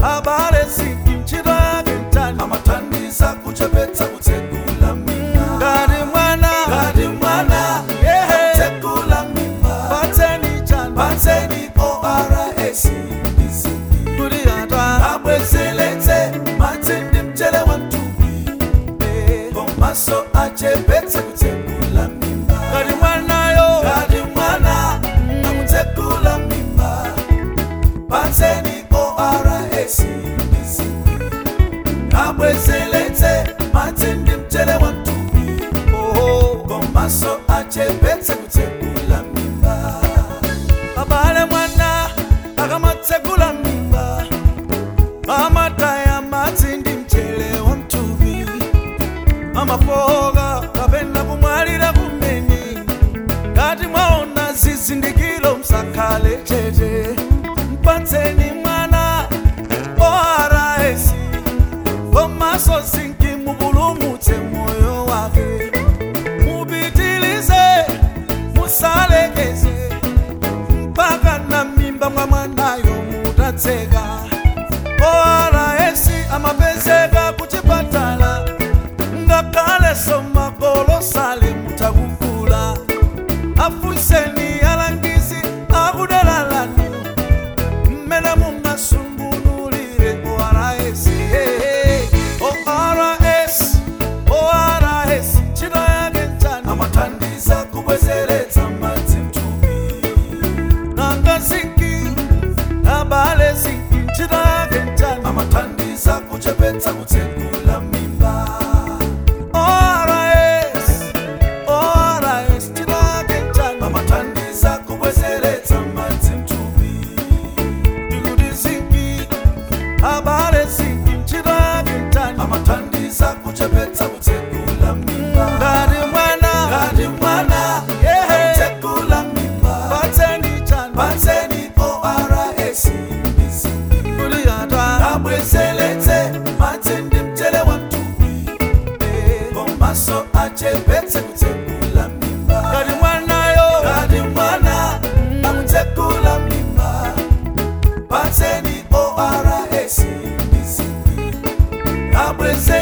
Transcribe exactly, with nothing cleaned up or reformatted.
abale sinki ntchito yake ntani amathandiza kuchepetsa kutsekula mimba ngati mwana ngati mwana Yehe. akutsekula mimba patseni chani patseni O R S kuti atwa abwezeletse madzi ndi mchere wa mtupi komanso achepetse kutsekula mimba ngati mwanayo ngati mwana akutsekula mimba patseni O R S abwezeletse madzi ndi mchere wa mtupi komanso achepetse kutsekula mimba abale mwana akamatsekula mimba amataya madzi ndi mchere wa mtupi amafoka kapena kumwalira kumene ngati mwaona zizindikiro msakhale chete mpatseni mwana O R S komanso sinki mupulumutse moyo wake mupitilize musalekeze mpaka na mimba mwa mwanayo mutatseka O R S amapezeka kuchipatala ngakhale somakolo sale mutakukula afunseni alangizi akudalalani mmene mungasungunulire O R S O R S O R S ntchito yake ntani amathandiza kubwezeretsa madzi mtupi nanga sinki abale sinki ntchito yake ntani amathandiza kuchepetsa kutsekula mimba O R S O R S ntchito yake ntani amathandiza kubwezeretsa madzi mtupi ndikuti sinki abale sinki ntchito yake ntani amathandiza kuchepetsa kutsekula mimba ngati mwana ngati mwana Yehe. akutsekula mimba patseni chani patseni O R S kuti atwa abwezeletse madzi ndi mchere wa mtupi komanso achepetse kutsekula mimba ngati mwanayo ngati mwana akutsekula mimba patseni O R S abweze